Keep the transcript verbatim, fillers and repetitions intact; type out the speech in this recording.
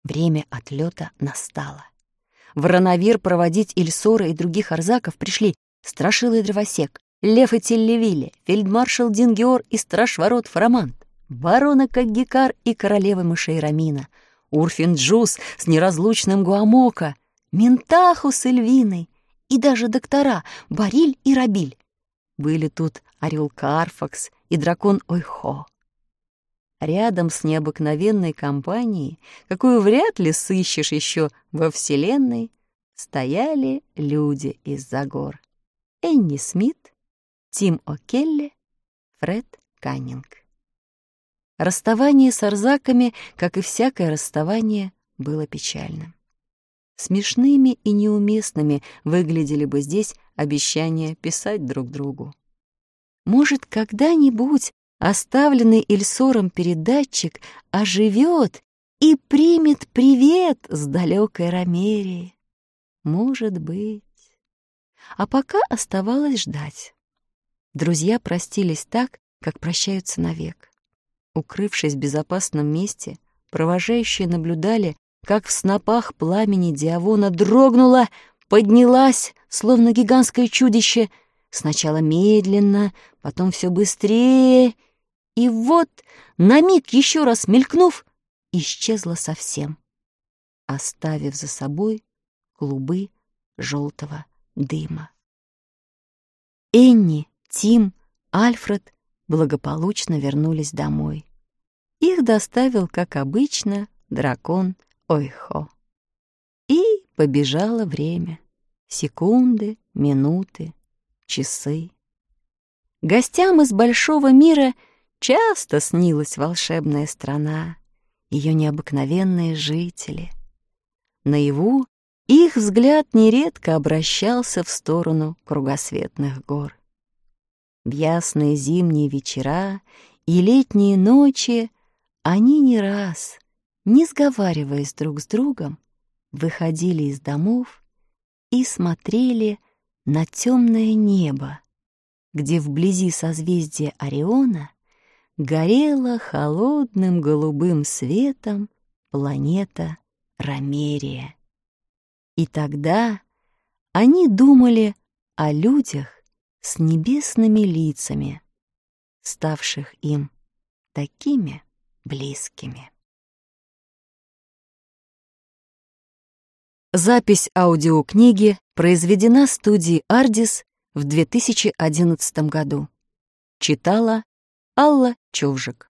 Время отлета настало. В Ранавир проводить Ильсора и других арзаков пришли Страшила и Дровосек, Лев и Теллевиле, фельдмаршал Дингеор и страж ворот Фарамант, барона Каггикар и королева мышей Рамина, Урфин-Джус с неразлучным Гуамока, Ментаху с Эльвиной и даже доктора Бариль и Рабиль. Были тут орел Карфакс и дракон Ойхо. Рядом с необыкновенной компанией, какую вряд ли сыщешь еще во Вселенной, стояли люди из-за гор. Энни Смит, Тим О'Келли, Фред Каннинг. Расставание с арзаками, как и всякое расставание, было печальным. Смешными и неуместными выглядели бы здесь обещания писать друг другу. Может, когда-нибудь оставленный Ильсором передатчик оживет и примет привет с далекой Ромерии. Может быть. А пока оставалось ждать. Друзья простились так, как прощаются навек. Укрывшись в безопасном месте, провожающие наблюдали, как в снопах пламени Диавона дрогнула, поднялась, словно гигантское чудище, сначала медленно, потом все быстрее, и вот, на миг еще раз мелькнув, исчезла совсем, оставив за собой клубы желтого дыма. Энни, Тим, Альфред благополучно вернулись домой. Их доставил, как обычно, дракон Ойхо. И побежало время. Секунды, минуты, часы. Гостям из большого мира часто снилась волшебная страна, ее необыкновенные жители. Наяву их взгляд нередко обращался в сторону кругосветных гор. В ясные зимние вечера и летние ночи они не раз, не сговариваясь друг с другом, выходили из домов и смотрели на темное небо, где вблизи созвездия Ориона горела холодным голубым светом планета Ромерия. И тогда они думали о людях с небесными лицами, ставших им такими близкими. Запись аудиокниги произведена студией «Ардис» в две тысячи одиннадцатом году. Читала Алла Човжик.